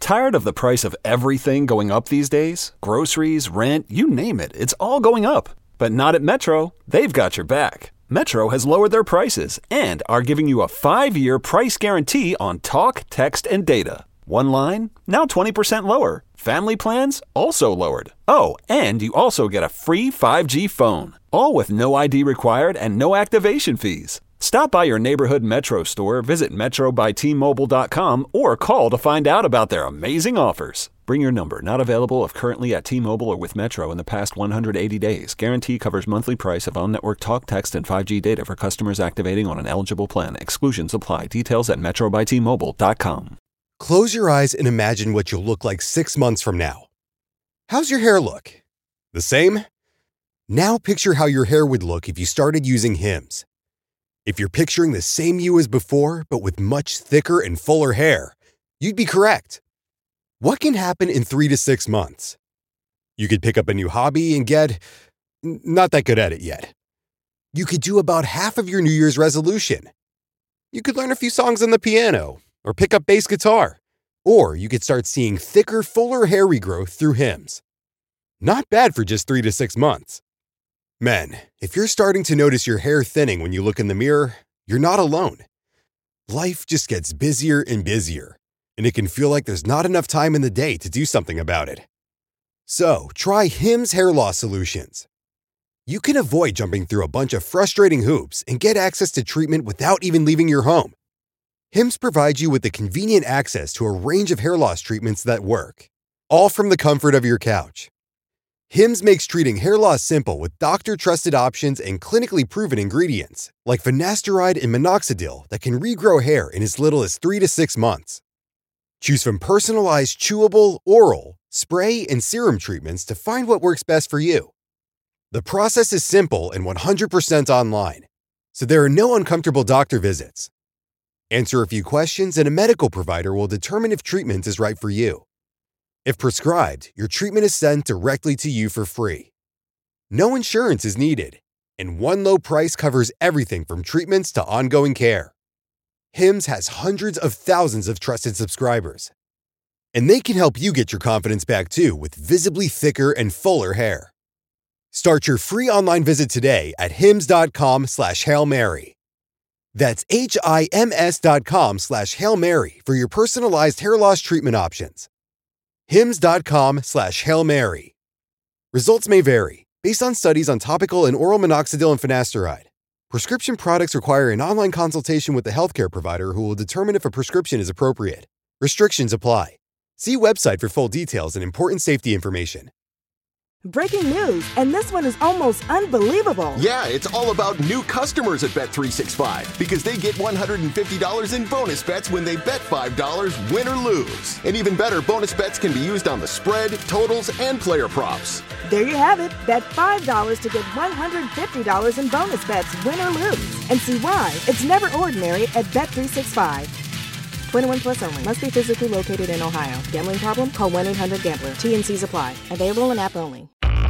Tired of the price of everything going up these days? Groceries, rent, you name it, it's all going up. But not at Metro. They've got your back. Metro has lowered their prices and are giving you a 5-year price guarantee on talk, text, and data. One line, now 20% lower. Family plans, also lowered. Oh, and you also get a free 5G phone. All with no ID required and no activation fees. Stop by your neighborhood Metro store, visit metrobystmobile.com, or call to find out about their amazing offers. Bring your number. Not available if currently at T-Mobile or with Metro in the past 180 days. Guarantee covers monthly price of on-network talk, text, and 5G data for customers activating on an eligible plan. Exclusions apply. Details at metrobystmobile.com. Close your eyes and imagine what you'll look like 6 months from now. How's your hair look? The same? Now picture how your hair would look if you started using Hims. If you're picturing the same you as before, but with much thicker and fuller hair, you'd be correct. What can happen in 3 to 6 months? You could pick up a new hobby and get not that good at it yet. You could do about half of your New Year's resolution. You could learn a few songs on the piano or pick up bass guitar. Or you could start seeing thicker, fuller hair regrowth through Hims. Not bad for just 3 to 6 months. Men, if you're starting to notice your hair thinning when you look in the mirror, you're not alone. Life just gets busier and busier, and it can feel like there's not enough time in the day to do something about it. So, try Hims Hair Loss Solutions. You can avoid jumping through a bunch of frustrating hoops and get access to treatment without even leaving your home. Hims provides you with the convenient access to a range of hair loss treatments that work, all from the comfort of your couch. Hims makes treating hair loss simple with doctor-trusted options and clinically proven ingredients, like finasteride and minoxidil that can regrow hair in as little as 3 to 6 months. Choose from personalized chewable, oral, spray, and serum treatments to find what works best for you. The process is simple and 100% online, so there are no uncomfortable doctor visits. Answer a few questions and a medical provider will determine if treatment is right for you. If prescribed, your treatment is sent directly to you for free. No insurance is needed, and one low price covers everything from treatments to ongoing care. Hims has hundreds of thousands of trusted subscribers, and they can help you get your confidence back too with visibly thicker and fuller hair. Start your free online visit today at hims.com/Hail Mary. That's HIMS.com/Hail Mary for your personalized hair loss treatment options. hims.com/Hail Mary. Results may vary based on studies on topical and oral minoxidil and finasteride. Prescription products require an online consultation with the healthcare provider who will determine if a prescription is appropriate. Restrictions apply. See website for full details and important safety information. Breaking news, and this one is almost unbelievable. Yeah, it's all about new customers at Bet365 because they get $150 in bonus bets when they bet $5, win or lose. And even better, bonus bets can be used on the spread, totals, and player props. There you have it. Bet $5 to get $150 in bonus bets, win or lose. And see why it's never ordinary at Bet365. 21 plus only. Must be physically located in Ohio. Gambling problem? Call 1-800-GAMBLER. T&Cs apply. Available in app only.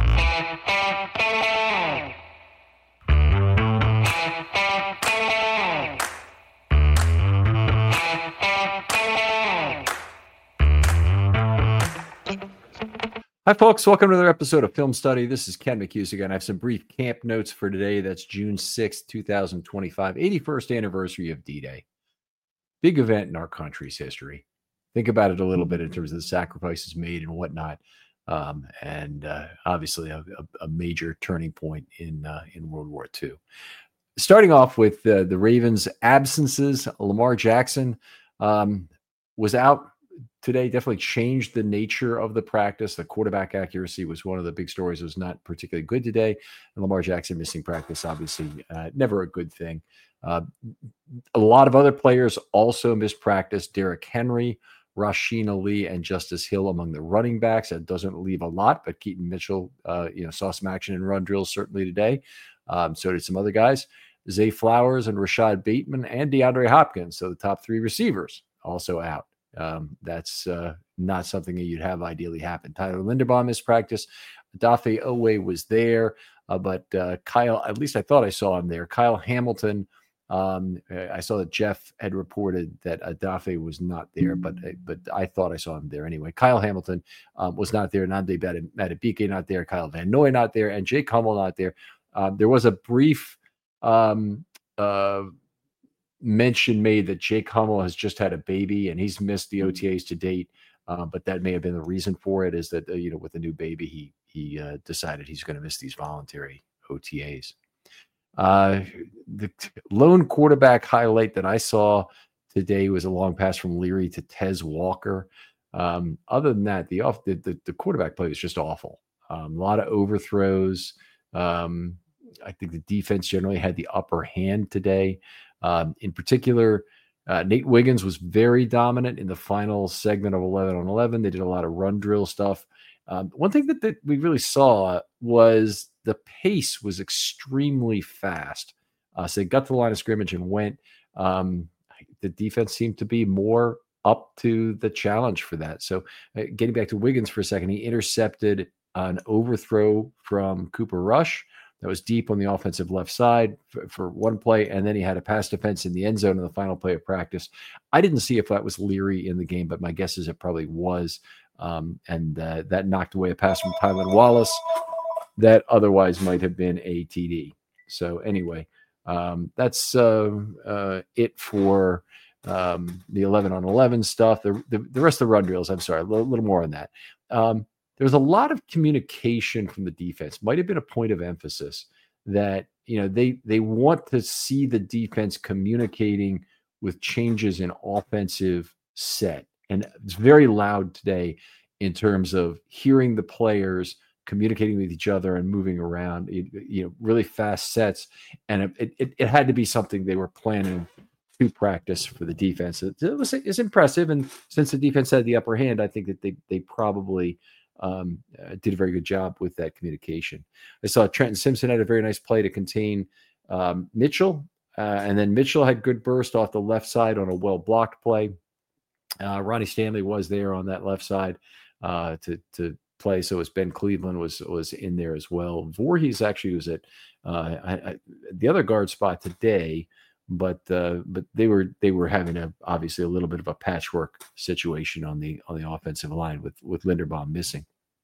Hi, folks. Welcome to another episode of Film Study. This is Ken McCusick, and I have some brief camp notes for today. That's June 6th, 2025, 81st anniversary of D-Day. Big event in our country's history. Think about it a little bit in terms of the sacrifices made and whatnot. Obviously a major turning point in World War II. Starting off with the Ravens' absences, Lamar Jackson was out today, definitely changed the nature of the practice. The quarterback accuracy was one of the big stories. It was not particularly good today. And Lamar Jackson missing practice, obviously, never a good thing. A lot of other players also missed practice. Derrick Henry, Rasheen Ali, and Justice Hill among the running backs. That doesn't leave a lot, but Keaton Mitchell, saw some action in run drills certainly today. So did some other guys. Zay Flowers and Rashad Bateman and DeAndre Hopkins. So the top three receivers also out. That's not something that you'd have ideally happen. Tyler Linderbaum missed practice. Dafe Owe was there, but Kyle, at least I thought I saw him there. Kyle Hamilton I saw that Jeff had reported that Adafe was not there, but I thought I saw him there anyway. Kyle Hamilton was not there. Nande Matabike not there. Kyle Van Noy not there. And Jake Hummel not there. There was a brief mention made that Jake Hummel has just had a baby and he's missed the OTAs to date. But that may have been the reason for it, is that, with the new baby, he decided he's going to miss these voluntary OTAs. The lone quarterback highlight that I saw today was a long pass from Leary to Tez Walker. Other than that, the quarterback play was just awful. A lot of overthrows. I think the defense generally had the upper hand today. In particular, Nate Wiggins was very dominant in the final segment of 11 on 11. They did a lot of run drill stuff. One thing that we really saw was the pace was extremely fast. So they got to the line of scrimmage and went. The defense seemed to be more up to the challenge for that. So getting back to Wiggins for a second, he intercepted an overthrow from Cooper Rush that was deep on the offensive left side for one play, and then he had a pass defense in the end zone in the final play of practice. I didn't see if that was Leary in the game, but my guess is it probably was. That knocked away a pass from Tylan Wallace that otherwise might have been a TD. So anyway, that's it for the 11 on 11 stuff. The rest of the run drills, I'm sorry, a little more on that. There was a lot of communication from the defense. Might have been a point of emphasis that, they want to see the defense communicating with changes in offensive set. And it's very loud today in terms of hearing the players communicating with each other and moving around, really fast sets. And it had to be something they were planning to practice for the defense. It's impressive. And since the defense had the upper hand, I think that they probably did a very good job with that communication. I saw Trenton Simpson had a very nice play to contain Mitchell. And then Mitchell had good burst off the left side on a well-blocked play. Ronnie Stanley was there on that left side to play. So as Ben Cleveland was in there as well. Voorhees actually was at the other guard spot today, but they were having obviously a little bit of a patchwork situation on the offensive line with Linderbaum missing.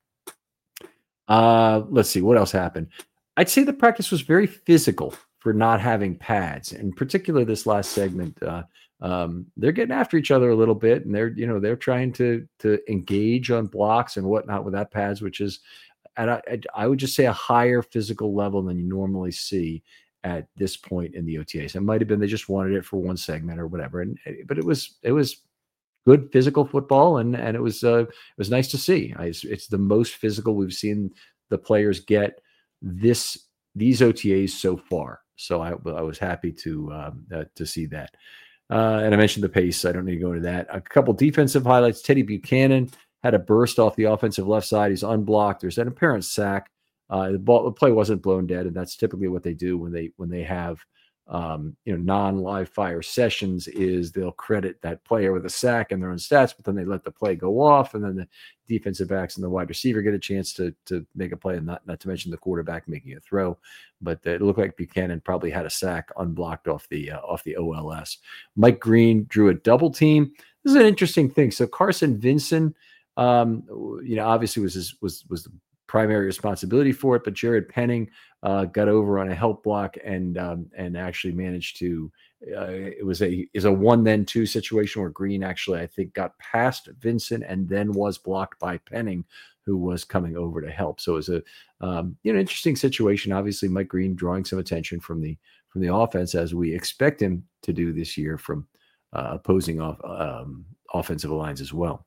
Let's see what else happened. I'd say the practice was very physical for not having pads, in particular this last segment. They're getting after each other a little bit, and they're trying to engage on blocks and whatnot without pads, which is I would just say a higher physical level than you normally see at this point in the OTAs. It might have been they just wanted it for one segment or whatever, but it was good physical football, and it was nice to see. It's the most physical we've seen the players get these OTAs so far. So I was happy to see that. And I mentioned the pace. I don't need to go into that. A couple defensive highlights. Teddy Buchanan had a burst off the offensive left side. He's unblocked. There's an apparent sack. The play wasn't blown dead, and that's typically what they do when they have non-live fire sessions. Is they'll credit that player with a sack in their own stats, but then they let the play go off, and then the defensive backs and the wide receiver get a chance to make a play, and not to mention the quarterback making a throw. But it looked like Buchanan probably had a sack unblocked off the OLS. Mike Green drew a double team. This is an interesting thing. So Carson Vinson, obviously was the primary responsibility for it, but Jared Penning got over on a help block and actually managed to. It was a 1-then-2 situation where Green actually, I think, got past Vincent and then was blocked by Penning, who was coming over to help. So it was an interesting situation. Obviously, Mike Green drawing some attention from the offense, as we expect him to do this year from opposing offensive lines as well.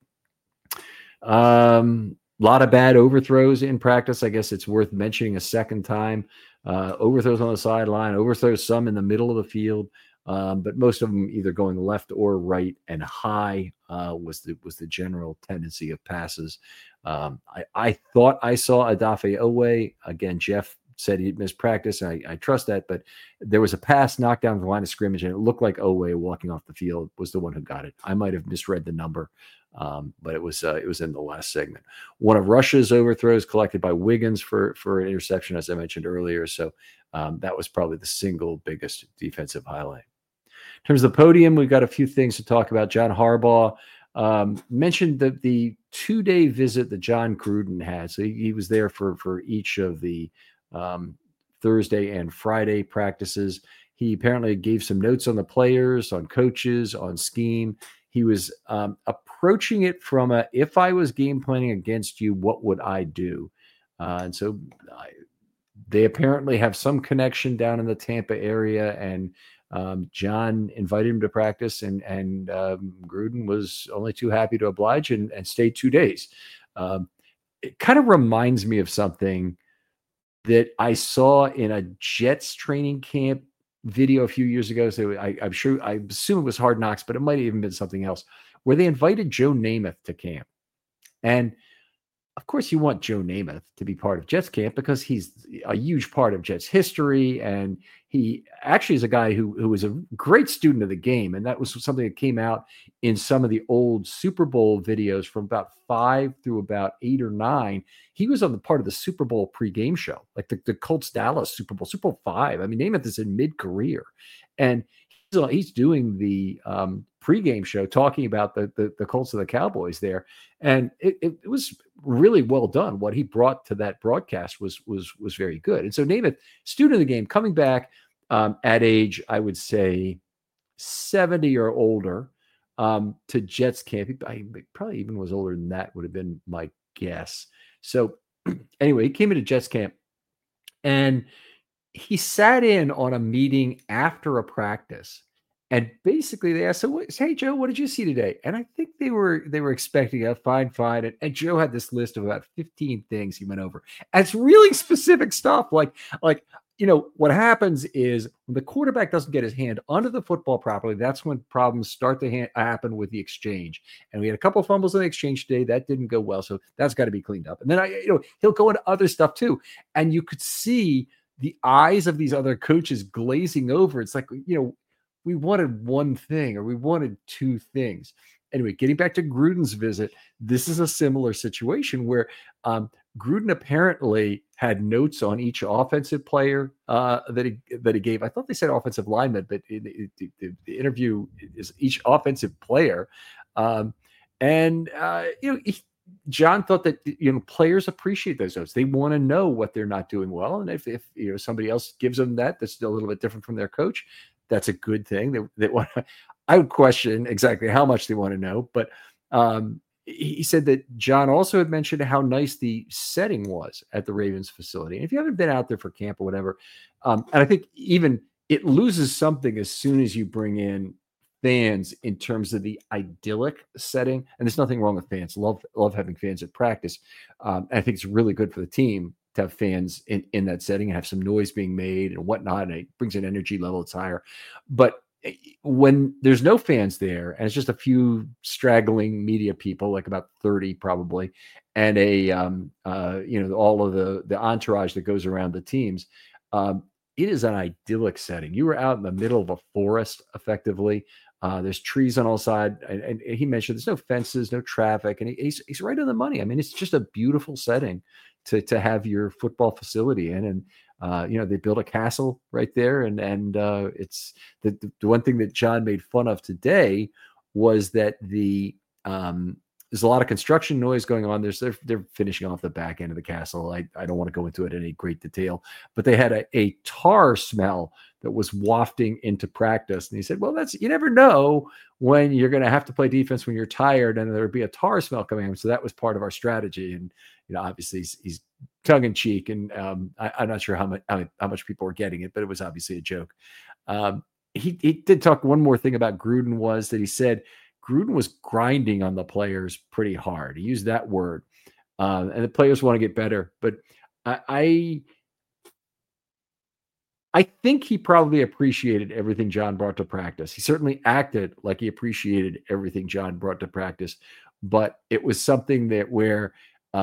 A lot of bad overthrows in practice. I guess it's worth mentioning a second time. Overthrows on the sideline, overthrows some in the middle of the field, but most of them either going left or right and high was the general tendency of passes. I thought I saw Adafe Owe. Again, Jeff said he'd missed practice, and I trust that, but there was a pass knocked down the line of scrimmage, and it looked like Owe walking off the field was the one who got it. I might have misread the number. But it was in the last segment. One of Russia's overthrows collected by Wiggins for an interception, as I mentioned earlier. So that was probably the single biggest defensive highlight. In terms of the podium, we've got a few things to talk about. John Harbaugh mentioned the 2-day visit that John Gruden had. So he was there for each of the Thursday and Friday practices. He apparently gave some notes on the players, on coaches, on scheme. He was approaching it from if I was game planning against you, what would I do? And so they apparently have some connection down in the Tampa area, and John invited him to practice, and Gruden was only too happy to oblige and stayed 2 days. It kind of reminds me of something that I saw in a Jets training camp video a few years ago. So I assume it was Hard Knocks, but it might have even been something else, where they invited Joe Namath to camp. And of course, you want Joe Namath to be part of Jets camp because he's a huge part of Jets history. And he actually is a guy who was a great student of the game. And that was something that came out in some of the old Super Bowl videos from about 5 through about 8 or 9. He was on the part of the Super Bowl pregame show, like the Colts Dallas Super Bowl 5. I mean, Namath is in mid-career. And he's doing the pregame show talking about the Colts and the Cowboys there. And it was really well done. What he brought to that broadcast was very good. And so Namath, student of the game, coming back at age, I would say 70 or older, to Jets camp. He probably even was older than that, would have been my guess. So anyway, he came into Jets camp, and he sat in on a meeting after a practice, and basically they asked, "Hey Joe, what did you see today?" And I think they were expecting a fine. And Joe had this list of about 15 things he went over. And it's really specific stuff. Like, what happens is when the quarterback doesn't get his hand under the football properly, that's when problems start to happen with the exchange. And we had a couple of fumbles in the exchange today. That didn't go well. So that's got to be cleaned up. And then he'll go into other stuff too. And you could see the eyes of these other coaches glazing over. It's like, we wanted one thing, or we wanted two things. Anyway, getting back to Gruden's visit, this is a similar situation where Gruden apparently had notes on each offensive player that he gave. I thought they said offensive lineman, but the interview is each offensive player. John thought that players appreciate those notes. They want to know what they're not doing well, and if somebody else gives them that's a little bit different from their coach, that's a good thing. I would question exactly how much they want to know, but he said that John also had mentioned how nice the setting was at the Ravens facility. And if you haven't been out there for camp or whatever, and I think even it loses something as soon as you bring in fans in terms of the idyllic setting. And there's nothing wrong with fans. Love having fans at practice. I think it's really good for the team to have fans in that setting and have some noise being made and whatnot. And it brings an energy level that's higher. But when there's no fans there, and it's just a few straggling media people, like about 30 probably, and all of the entourage that goes around the teams, it is an idyllic setting. You were out in the middle of a forest, effectively. There's trees on all sides, and he mentioned there's no fences, no traffic, and he's right on the money. I mean, it's just a beautiful setting to have your football facility in, and they built a castle right there, and it's the one thing that John made fun of today was that there's a lot of construction noise going on. They're finishing off the back end of the castle. I don't want to go into it in any great detail, but they had a tar smell that was wafting into practice. And he said, well, you never know when you're going to have to play defense when you're tired, and there'd be a tar smell coming in. So that was part of our strategy. And, obviously he's tongue in cheek, and I'm not sure how much people were getting it, but it was obviously a joke. He did talk one more thing about Gruden, was that he said Gruden was grinding on the players pretty hard. He used that word, and the players want to get better. But I think he probably appreciated everything John brought to practice. He certainly acted like he appreciated everything John brought to practice, but it was something that where,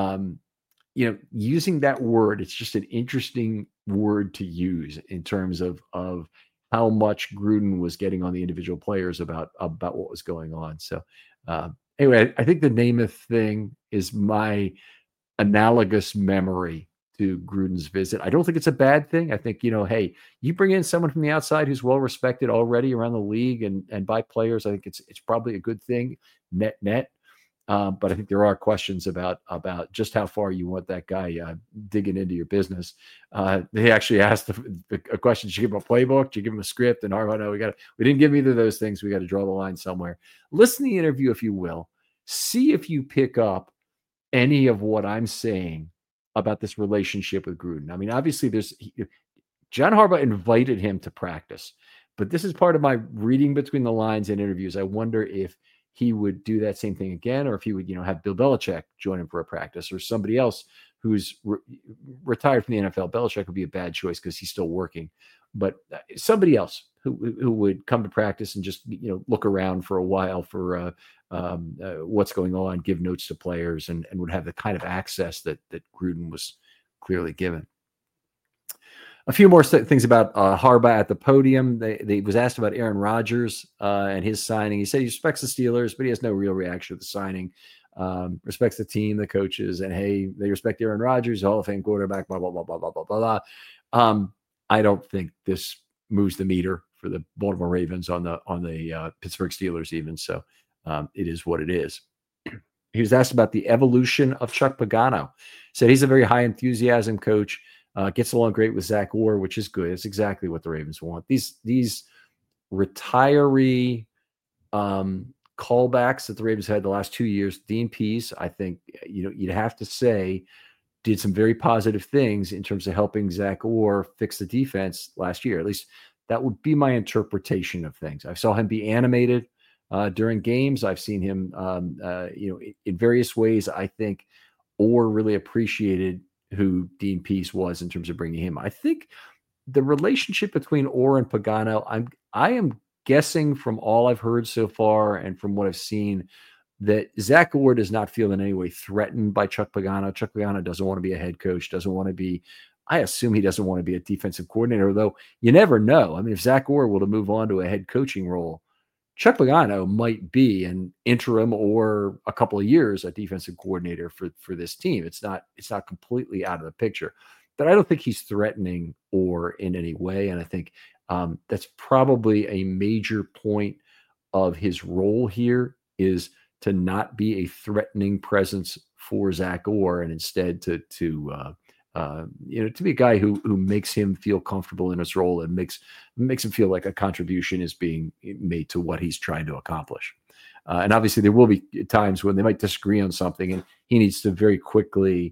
using that word, it's just an interesting word to use in terms of how much Gruden was getting on the individual players about what was going on. So Anyway, I think the Namath thing is my analogous memory to Gruden's visit. I don't think it's a bad thing. I think, hey, you bring in someone from the outside who's well respected already around the league and by players. I think it's probably a good thing net. But I think there are questions about just how far you want that guy digging into your business. They actually asked a question: did you give him a playbook? Did you give him a script? And Harbaugh, no, we didn't give him either of those things. We got to draw the line somewhere. Listen to the interview, if you will. See if you pick up any of what I'm saying about this relationship with Gruden. I mean, obviously, John Harbaugh invited him to practice, but this is part of my reading between the lines in interviews. I wonder if he would do that same thing again, or if he would, have Bill Belichick join him for a practice, or somebody else who's retired from the NFL. Belichick would be a bad choice because he's still working, but somebody else who would come to practice and just, look around for a while for what's going on, give notes to players, and would have the kind of access that Gruden was clearly given. A few more things about Harbaugh at the podium. They was asked about Aaron Rodgers and his signing. He said he respects the Steelers, but he has no real reaction to the signing. Respects the team, the coaches, and hey, they respect Aaron Rodgers, Hall of Fame quarterback, blah, blah, blah, blah, blah, blah, blah. I don't think this moves the meter for the Baltimore Ravens on the Pittsburgh Steelers even. So it is what it is. He was asked about the evolution of Chuck Pagano. Said he's a very high enthusiasm coach. Gets along great with Zach Orr, which is good. It's exactly what the Ravens want. These retiree callbacks that the Ravens had the last 2 years, Dean Pease, I think, you'd have to say, did some very positive things in terms of helping Zach Orr fix the defense last year. At least that would be my interpretation of things. I saw him be animated during games. I've seen him, in various ways. I think Orr really appreciated who Dean Pease was in terms of bringing him. I think the relationship between Orr and Pagano, I am guessing from all I've heard so far and from what I've seen, that Zach Orr does not feel in any way threatened by Chuck Pagano. Chuck Pagano doesn't want to be a head coach, doesn't want to be, I assume he doesn't want to be a defensive coordinator, though you never know. I mean, if Zach Orr were to move on to a head coaching role, Chuck Pagano might be an interim or a couple of years a defensive coordinator for this team. It's not completely out of the picture, but I don't think he's threatening Orr in any way. And I think that's probably a major point of his role here, is to not be a threatening presence for Zach Orr, and instead to be a guy who makes him feel comfortable in his role and makes him feel like a contribution is being made to what he's trying to accomplish. And obviously there will be times when they might disagree on something, and he needs to very quickly,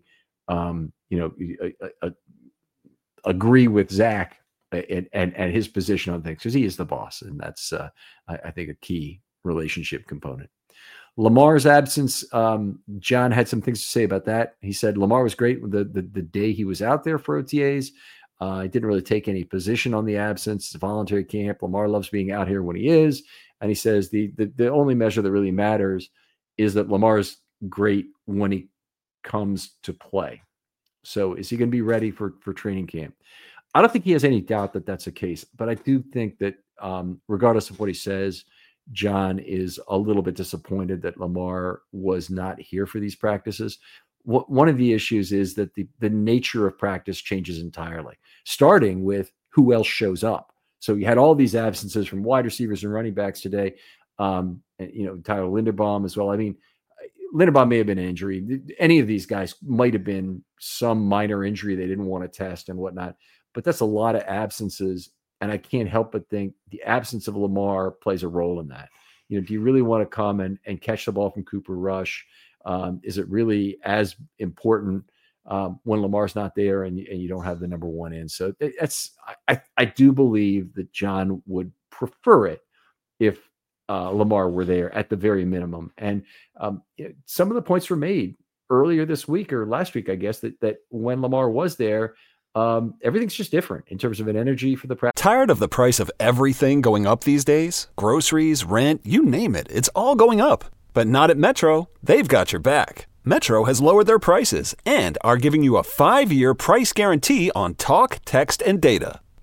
agree with Zach and his position on things, because he is the boss. And that's, I think, a key relationship component. Lamar's absence, John had some things to say about that. He said Lamar was great the day he was out there for OTAs. He didn't really take any position on the absence. It's a voluntary camp. Lamar loves being out here when he is. And he says the only measure that really matters is that Lamar's great when he comes to play. So is he going to be ready for training camp? I don't think he has any doubt that that's the case, but I do think that regardless of what he says, John is a little bit disappointed that Lamar was not here for these practices. One of the issues is that the nature of practice changes entirely, starting with who else shows up. So you had all these absences from wide receivers and running backs today. And, Tyler Linderbaum as well. I mean, Linderbaum may have been an injury. Any of these guys might have been some minor injury they didn't want to test and whatnot. But that's a lot of absences. And I can't help but think the absence of Lamar plays a role in that. Do you really want to come and catch the ball from Cooper Rush? Is it really as important when Lamar's not there and you don't have the number one in? So I do believe that John would prefer it if Lamar were there at the very minimum. And some of the points were made earlier this week or last week, I guess, that when Lamar was there, everything's just different in terms of an energy for the practice. Tired of the price of everything going up these days? Groceries, rent, you name it. It's all going up. But not at Metro. They've got your back. Metro has lowered their prices and are giving you a 5-year price guarantee on talk, text, and data.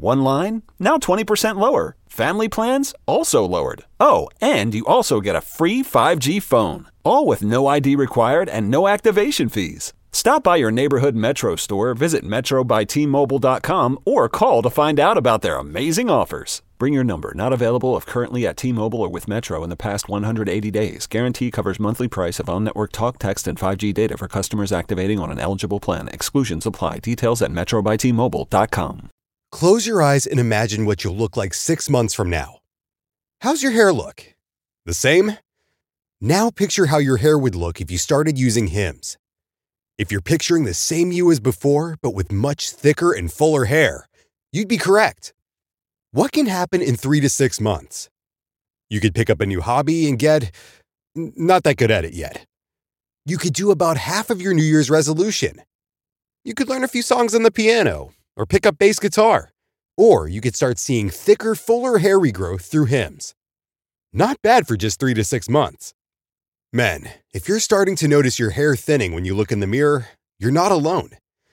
One line, now 20% lower. Family plans, also lowered. Oh, and you also get a free 5G phone. All with no ID required and no activation fees. Stop by your neighborhood Metro store, visit metrobytmobile.com, or call to find out about their amazing offers. Bring your number, not available if currently at T-Mobile or with Metro in the past 180 days. Guarantee covers monthly price of on-network talk, text, and 5G data for customers activating on an eligible plan. Exclusions apply. Details at metrobytmobile.com. Close your eyes and imagine what you'll look like 6 months from now. How's your hair look? The same? Now picture how your hair would look if you started using Hims. If you're picturing the same you as before, but with much thicker and fuller hair, you'd be correct. What can happen in 3 to 6 months? You could pick up a new hobby and get not that good at it yet. You could do about half of your New Year's resolution. You could learn a few songs on the piano or pick up bass guitar. Or you could start seeing thicker, fuller hair regrowth through Hims. Not bad for just 3 to 6 months. Men, if you're starting to notice your hair thinning when you look in the mirror, you're not alone.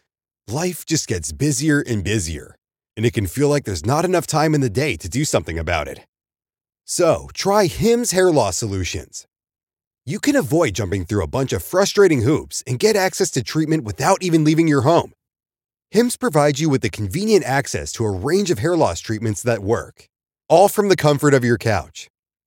Life just gets busier and busier, and it can feel like there's not enough time in the day to do something about it. So, try Hims Hair Loss Solutions. You can avoid jumping through a bunch of frustrating hoops and get access to treatment without even leaving your home. Hims provides you with the convenient access to a range of hair loss treatments that work, all from the comfort of your couch.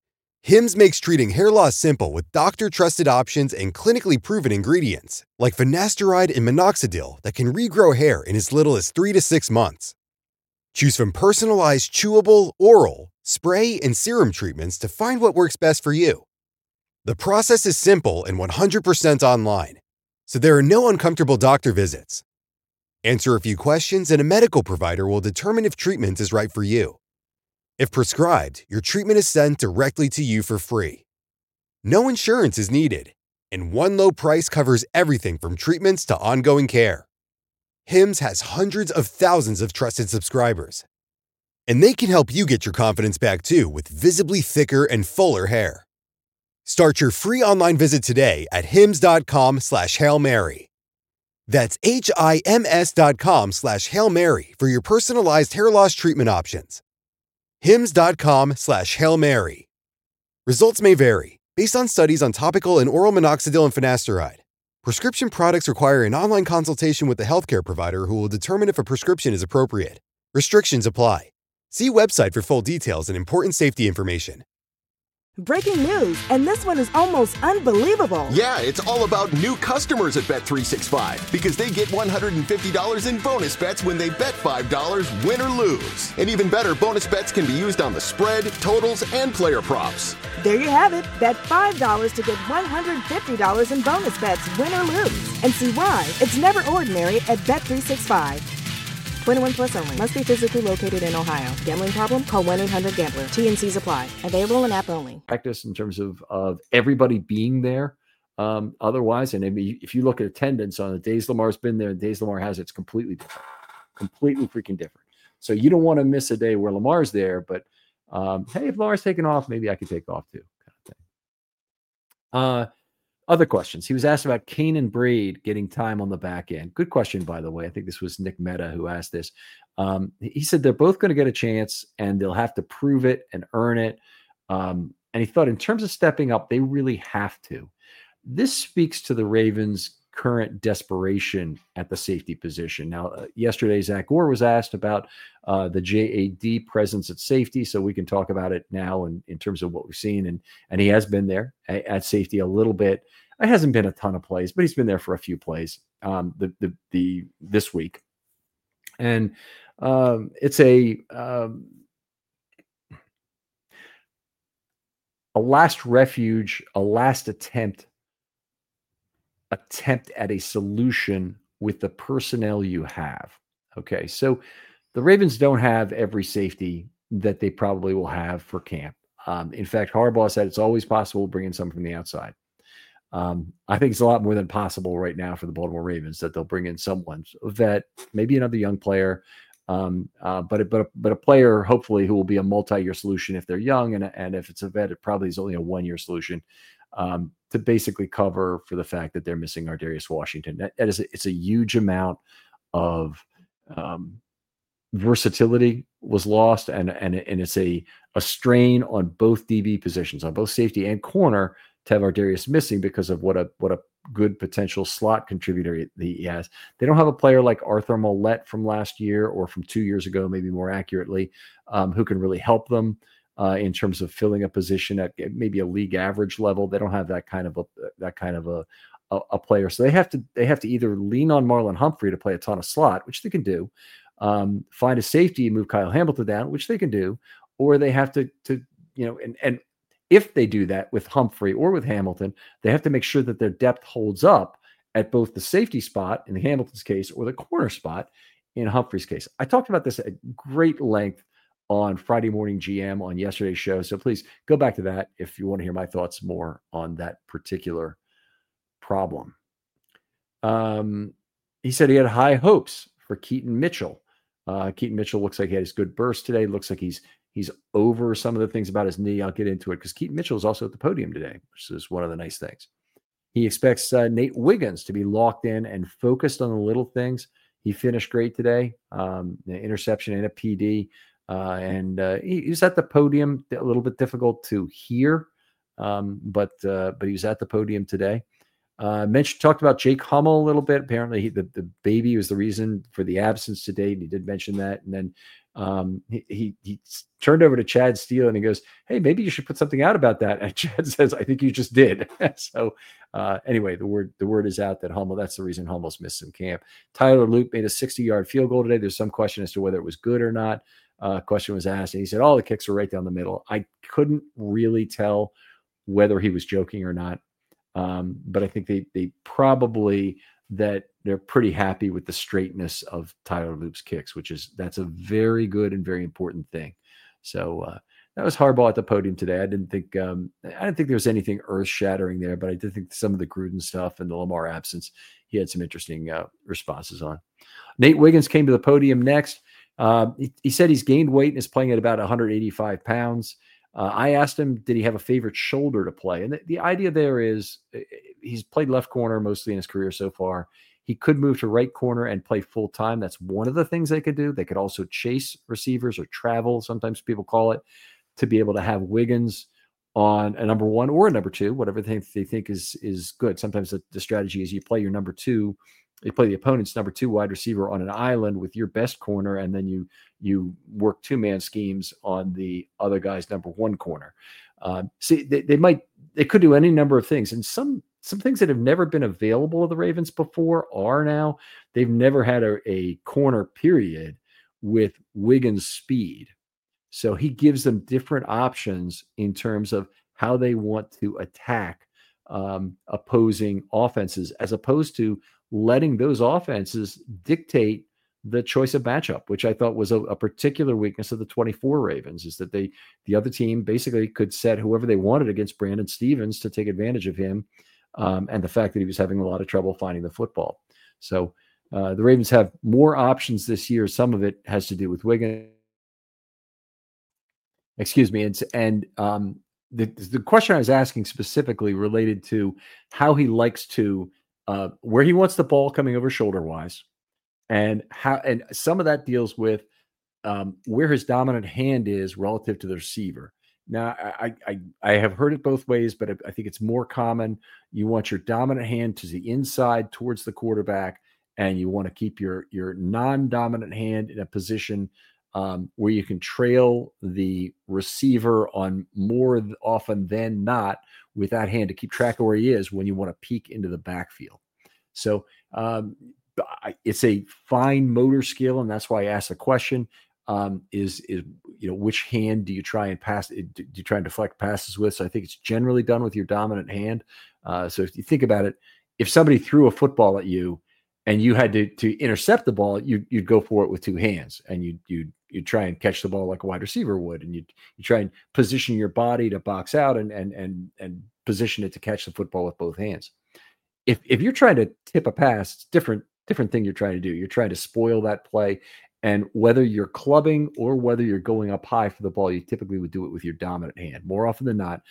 Hims makes treating hair loss simple with doctor-trusted options and clinically proven ingredients, like finasteride and minoxidil that can regrow hair in as little as 3 to 6 months. Choose from personalized chewable, oral, spray, and serum treatments to find what works best for you. The process is simple and 100% online, so there are no uncomfortable doctor visits. Answer a few questions and a medical provider will determine if treatment is right for you. If prescribed, your treatment is sent directly to you for free. No insurance is needed, and one low price covers everything from treatments to ongoing care. Hims has hundreds of thousands of trusted subscribers, and they can help you get your confidence back too with visibly thicker and fuller hair. Start your free online visit today at hims.com/Hail Mary. That's HIMS.com/Hail Mary for your personalized hair loss treatment options. Hims.com/Hail Mary. Results may vary based on studies on topical and oral minoxidil and finasteride. Prescription products require an online consultation with the healthcare provider who will determine if a prescription is appropriate. Restrictions apply. See website for full details and important safety information. Breaking news, and this one is almost unbelievable. Yeah, it's all about new customers at Bet365 because they get $150 in bonus bets when they bet $5, win or lose. And even better, bonus bets can be used on the spread, totals, and player props. There you have it. Bet $5 to get $150 in bonus bets, win or lose. And see why it's never ordinary at Bet365. 21 plus only. Must be physically located in Ohio. Gambling problem? Call 1-800-GAMBLER. T&Cs apply. Available in app only. Practice in terms of everybody being there. Otherwise, and if you look at attendance on the days Lamar's been there, the days Lamar has, it's completely different. Completely freaking different. So you don't want to miss a day where Lamar's there, but hey, if Lamar's taking off, maybe I could take off too. Kind of thing. Other questions. He was asked about Kane and Braid getting time on the back end. Good question, by the way. I think this was Nick Mehta who asked this. He said they're both going to get a chance and they'll have to prove it and earn it. And he thought in terms of stepping up, they really have to. This speaks to the Ravens' current desperation at the safety position. Now, yesterday, Zach Gore was asked about the JAD presence at safety, so we can talk about it now in terms of what we've seen. And he has been there at safety a little bit. It hasn't been a ton of plays, but he's been there for a few plays this week. And it's a last refuge, a last attempt at a solution with the personnel you have. Okay, so the Ravens don't have every safety that they probably will have for camp. In fact, Harbaugh said it's always possible to bring in some from the outside. I think it's a lot more than possible right now for the Baltimore Ravens that they'll bring in someone, a vet, maybe another young player, but a player hopefully who will be a multi-year solution if they're young, and if it's a vet, it probably is only a one-year solution. To basically cover for the fact that they're missing Ardarius Washington. It's a huge amount of versatility was lost, and it's a strain on both DB positions, on both safety and corner, to have Ardarius missing because of what a good potential slot contributor he has. They don't have a player like Arthur Millette from last year, or from 2 years ago, maybe more accurately, who can really help them in terms of filling a position at maybe a league average level. They don't have that kind of a player. So they have to either lean on Marlon Humphrey to play a ton of slot, which they can do, find a safety and move Kyle Hamilton down, which they can do, or they have to and if they do that with Humphrey or with Hamilton, they have to make sure that their depth holds up at both the safety spot in the Hamilton's case or the corner spot in Humphrey's case. I talked about this at great length on Friday Morning GM on yesterday's show. So please go back to that if you want to hear my thoughts more on that particular problem. He said he had high hopes for Keaton Mitchell. Keaton Mitchell looks like he had his good burst today. Looks like he's over some of the things about his knee. I'll get into it because Keaton Mitchell is also at the podium today, which is one of the nice things. He expects Nate Wiggins to be locked in and focused on the little things. He finished great today, an interception and a PD. And he's at the podium, a little bit difficult to hear, but he was at the podium today. Talked about Jake Hummel a little bit. Apparently the baby was the reason for the absence today, and he did mention that. And then he turned over to Chad Steele and he goes, "Hey, maybe you should put something out about that." And Chad says, "I think you just did." So anyway, the word is out that Hummel, that's the reason Hummel's missed some camp. Tyler Luke made a 60-yard field goal today. There's some question as to whether it was good or not. Question was asked, and he said, "All the kicks were right down the middle." I couldn't really tell whether he was joking or not. But I think they probably that they're pretty happy with the straightness of Tyler Luke's kicks, that's a very good and very important thing. So that was Harbaugh at the podium today. I didn't think there was anything earth shattering there, but I did think some of the Gruden stuff and the Lamar absence, he had some interesting responses on. Nate Wiggins came to the podium next. He said he's gained weight and is playing at about 185 pounds. I asked him, did he have a favorite shoulder to play? And the idea there is he's played left corner mostly in his career so far. He could move to right corner and play full time. That's one of the things they could do. They could also chase receivers or travel, sometimes people call it, to be able to have Wiggins on a number one or a number two, whatever they think is good. Sometimes the strategy is you play your number two, you play the opponent's number two wide receiver on an island with your best corner, and then you work two-man schemes on the other guy's number one corner. They could do any number of things, and some things that have never been available to the Ravens before are now. They've never had a corner period with Wiggins' speed. So he gives them different options in terms of how they want to attack opposing offenses, as opposed to letting those offenses dictate the choice of matchup, which I thought was a particular weakness of the 24 Ravens, is that the other team basically could set whoever they wanted against Brandon Stevens to take advantage of him, and the fact that he was having a lot of trouble finding the football. So the Ravens have more options this year. Some of it has to do with Wiggins. Excuse me. And the question I was asking specifically related to how he likes to, where he wants the ball coming over shoulder-wise, and some of that deals with where his dominant hand is relative to the receiver. Now, I have heard it both ways, but I think it's more common. You want your dominant hand to the inside towards the quarterback, and you want to keep your non-dominant hand in a position where you can trail the receiver on more often than not with that hand to keep track of where he is when you want to peek into the backfield. So it's a fine motor skill, and that's why I asked the question: is which hand do you try and pass? Do you try and deflect passes with? So I think it's generally done with your dominant hand. So if you think about it, if somebody threw a football at you and you had to intercept the ball, you'd go for it with two hands, and you'd try and catch the ball like a wide receiver would, and you try and position your body to box out and position it to catch the football with both hands. If you're trying to tip a pass, it's different thing you're trying to do. You're trying to spoil that play, and whether you're clubbing or whether you're going up high for the ball, you typically would do it with your dominant hand more often than not.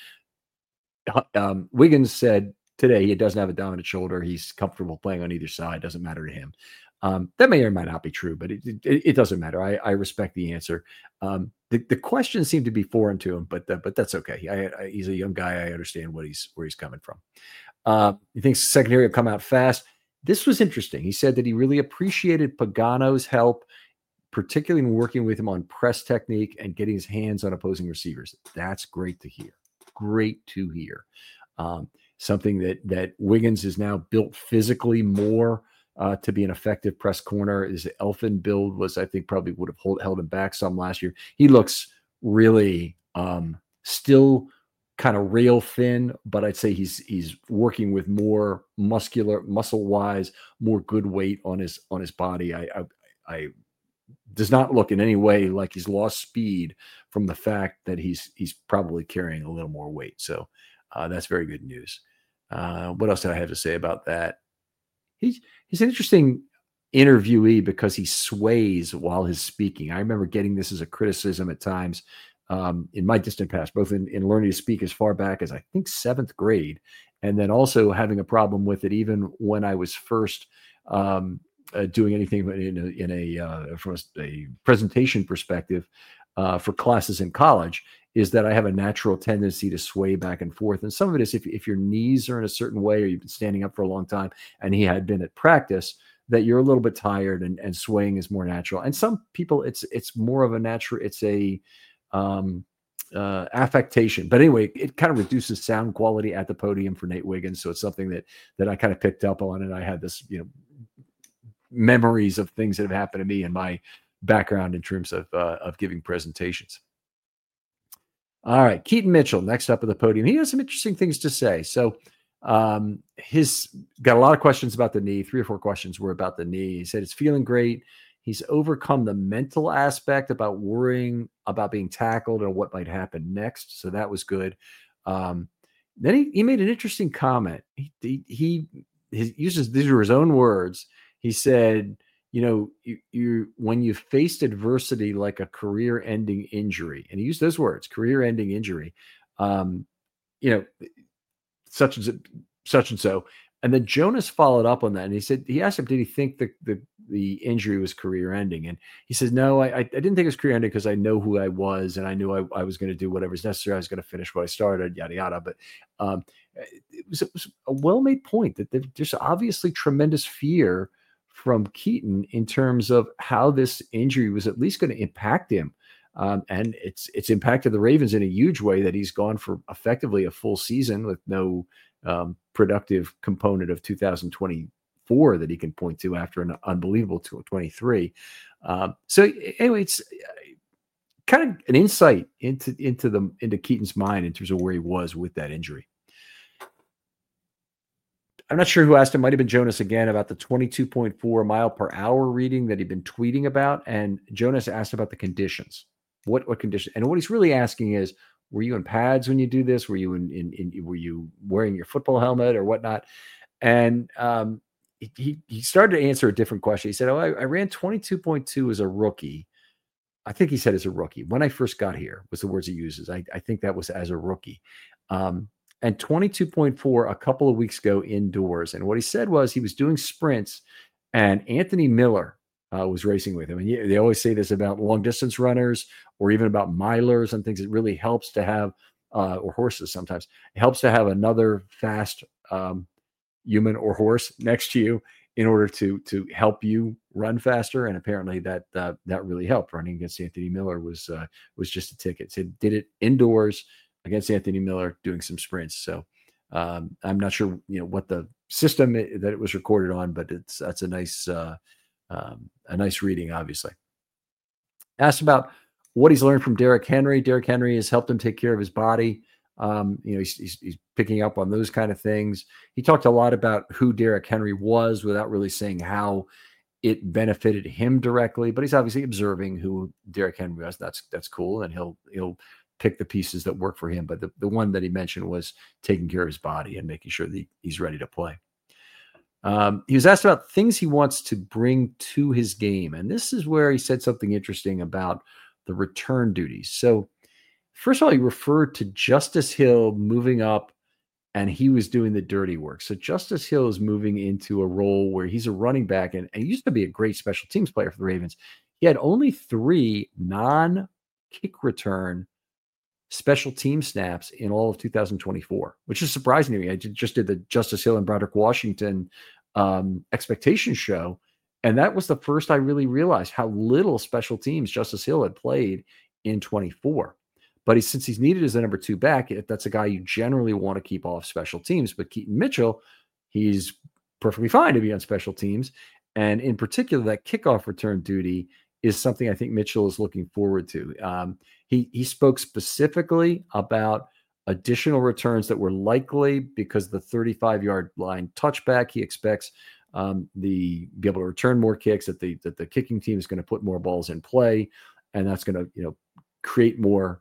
Wiggins said today he doesn't have a dominant shoulder. He's comfortable playing on either side. Doesn't matter to him. That may or might not be true, but it doesn't matter. I respect the answer. The question seemed to be foreign to him, but that's okay. He's a young guy. I understand where he's coming from. He thinks secondary will come out fast. This was interesting. He said that he really appreciated Pagano's help, particularly in working with him on press technique and getting his hands on opposing receivers. That's great to hear. Great to hear. Something that Wiggins is now built physically more to be an effective press corner. His elfin build was, I think, probably would have held him back some last year. He looks really still kind of rail thin, but I'd say he's working with more muscle wise, more good weight on his body. I does not look in any way like he's lost speed from the fact that he's probably carrying a little more weight. So that's very good news. What else did I have to say about that? He's an interesting interviewee because he sways while he's speaking. I remember getting this as a criticism at times in my distant past, both in learning to speak as far back as I think 7th grade, and then also having a problem with it even when I was first doing anything from a presentation perspective for classes in college, is that I have a natural tendency to sway back and forth. And some of it is if your knees are in a certain way, or you've been standing up for a long time, and he had been at practice, that you're a little bit tired and swaying is more natural. And some people, it's more of a natural, it's a affectation. But anyway, it kind of reduces sound quality at the podium for Nate Wiggins. So it's something that I kind of picked up on, and I had this, memories of things that have happened to me in my background in terms of giving presentations. All right, Keaton Mitchell next up at the podium. He has some interesting things to say. So his got a lot of questions about the knee. 3 or 4 questions were about the knee. He said it's feeling great. He's overcome the mental aspect about worrying about being tackled and what might happen next. So that was good. Then he made an interesting comment. He uses, these are his own words. He said, you when you faced adversity like a career-ending injury, and he used those words, career-ending injury, such and so. And then Jonas followed up on that, and he asked him, did he think the injury was career-ending? And he says, no, I didn't think it was career-ending because I know who I was, and I knew I was going to do whatever's necessary. I was going to finish what I started, yada yada. But it was a well-made point that there's obviously tremendous fear from Keaton in terms of how this injury was at least going to impact him. And it's impacted the Ravens in a huge way, that he's gone for effectively a full season with no productive component of 2024 that he can point to after an unbelievable 23. So anyway, it's kind of an insight into Keaton's mind in terms of where he was with that injury. I'm not sure who asked him. Might have been Jonas again about the 22.4 mile per hour reading that he'd been tweeting about. And Jonas asked about the conditions. What condition? And what he's really asking is, were you in pads when you do this? Were you were you wearing your football helmet or whatnot? And he started to answer a different question. He said, I ran 22.2 as a rookie. I think he said as a rookie. When I first got here was the words he uses. I think that was as a rookie. And 22.4 a couple of weeks ago indoors. And what he said was he was doing sprints, and Anthony Miller was racing with him. And they always say this about long distance runners or even about milers and things. It really helps to have, or horses sometimes, it helps to have another fast human or horse next to you in order to help you run faster. And apparently that really helped. Running against Anthony Miller was just a ticket. So did it indoors against Anthony Miller doing some sprints. So I'm not sure, what the system that it was recorded on, but that's a nice reading, obviously. Asked about what he's learned from Derrick Henry. Derrick Henry has helped him take care of his body. He's picking up on those kind of things. He talked a lot about who Derrick Henry was without really saying how it benefited him directly, but he's obviously observing who Derrick Henry was. That's cool. And he'll pick the pieces that work for him. But the one that he mentioned was taking care of his body and making sure that he's ready to play. He was asked about things he wants to bring to his game. And this is where he said something interesting about the return duties. So first of all, he referred to Justice Hill moving up and he was doing the dirty work. So Justice Hill is moving into a role where he's a running back, and he used to be a great special teams player for the Ravens. He had only 3 non-kick return special team snaps in all of 2024, which is surprising to me. I just did the Justice Hill and Broderick Washington expectation show, and that was the first I really realized how little special teams Justice Hill had played in 24. But since he's needed as a number 2 back, that's a guy you generally want to keep off special teams. But Keaton Mitchell, he's perfectly fine to be on special teams. And in particular, that kickoff return duty is something I think Mitchell is looking forward to. He spoke specifically about additional returns that were likely because the 35-yard line touchback. He expects be able to return more kicks, that the kicking team is going to put more balls in play, and that's going to create more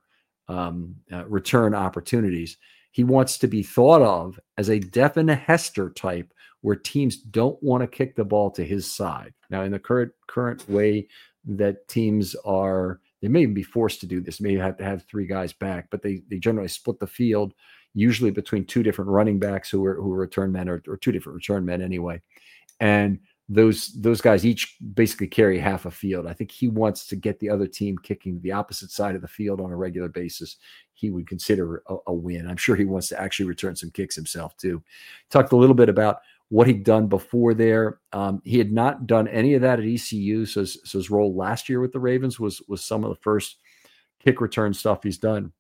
return opportunities. He wants to be thought of as a Devin Hester type, where teams don't want to kick the ball to his side. Now, in the current way that teams are, they may even be forced to do this, may have to have 3 guys back, but they generally split the field, usually between 2 different running backs who are return men, or 2 different return men anyway. And those guys each basically carry half a field. I think he wants to get the other team kicking the opposite side of the field on a regular basis. He would consider a win. I'm sure he wants to actually return some kicks himself too. Talked a little bit about what he'd done before there. He had not done any of that at ECU. So his role last year with the Ravens was some of the first kick return stuff he's done.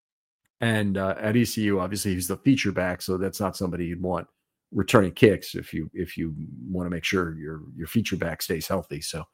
And at ECU, obviously he's the feature back, so that's not somebody you'd want returning kicks if you want to make sure your feature back stays healthy. So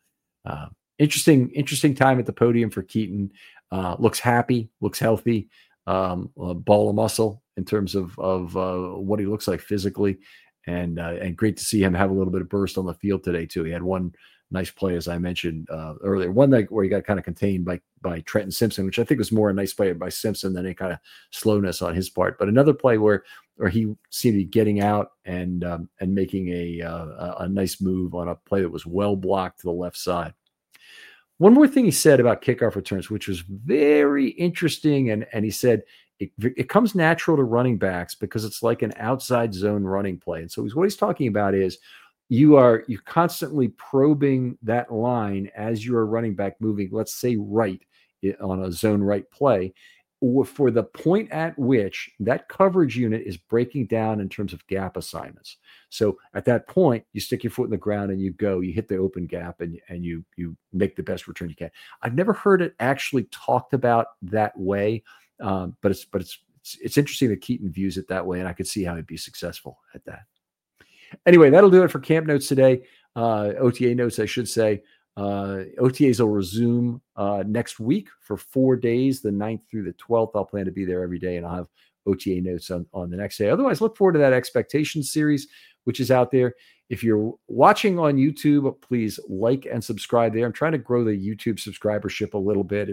interesting time at the podium for Keaton. Looks happy, looks healthy, a ball of muscle in terms of what he looks like physically. And great to see him have a little bit of burst on the field today too. He had one nice play, as I mentioned earlier, one where he got kind of contained by Trenton Simpson, which I think was more a nice play by Simpson than any kind of slowness on his part. But another play where he seemed to be getting out and making a nice move on a play that was well blocked to the left side. One more thing he said about kickoff returns, which was very interesting, and he said it comes natural to running backs because it's like an outside zone running play. And so what he's talking about is you're constantly probing that line as you're a running back moving, let's say right on a zone right play, or for the point at which that coverage unit is breaking down in terms of gap assignments. So at that point, you stick your foot in the ground and you hit the open gap and you make the best return you can. I've never heard it actually talked about that way. But it's interesting that Keaton views it that way, and I could see how he'd be successful at that. Anyway, that'll do it for camp notes today. OTA notes, I should say. OTAs will resume next week for 4 days, the 9th through the 12th. I'll plan to be there every day, and I'll have OTA notes on the next day. Otherwise, look forward to that expectations series, which is out there. If you're watching on YouTube, please like and subscribe there. I'm trying to grow the YouTube subscribership a little bit.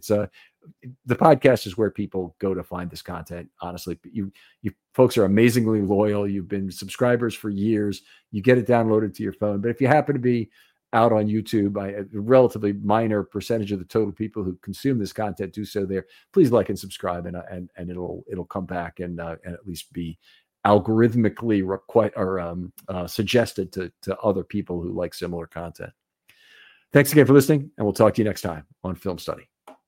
The podcast is where people go to find this content, honestly. But you folks are amazingly loyal. You've been subscribers for years. You get it downloaded to your phone. But if you happen to be out on YouTube, a relatively minor percentage of the total people who consume this content do so there, please like and subscribe, and it'll come back and at least be algorithmically suggested to other people who like similar content. Thanks again for listening, and we'll talk to you next time on Film Study.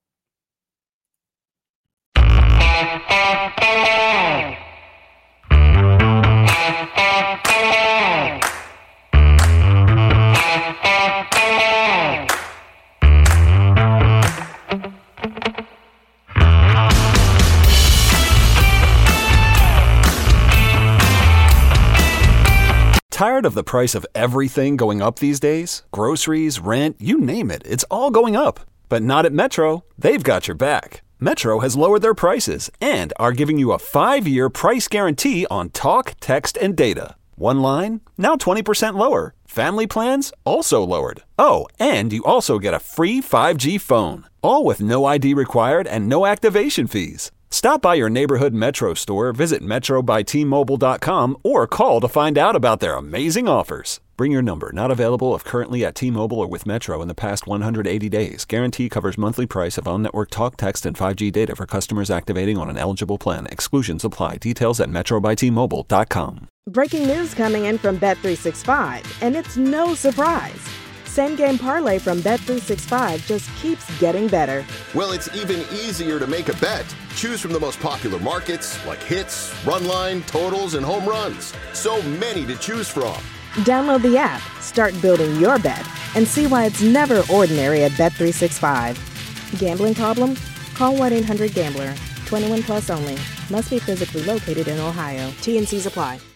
Tired of the price of everything going up these days? Groceries, rent, you name it, it's all going up. But not at Metro. They've got your back. Metro has lowered their prices and are giving you a 5-year price guarantee on talk, text, and data. One line, now 20% lower. Family plans, also lowered. Oh, and you also get a free 5G phone. All with no ID required and no activation fees. Stop by your neighborhood Metro store, visit metrobyti.mobile.com, or call to find out about their amazing offers. Bring your number. Not available if currently at T-Mobile or with Metro in the past 180 days. Guarantee covers monthly price of on-network talk, text, and 5G data for customers activating on an eligible plan. Exclusions apply. Details at metrobyti.mobile.com. Breaking news coming in from Bet365, and it's no surprise. Same Game Parlay from Bet365 just keeps getting better. Well, it's even easier to make a bet. Choose from the most popular markets like hits, run line, totals, and home runs. So many to choose from. Download the app, start building your bet, and see why it's never ordinary at Bet365. Gambling problem? Call 1-800-GAMBLER. 21 plus only. Must be physically located in Ohio. T&Cs apply.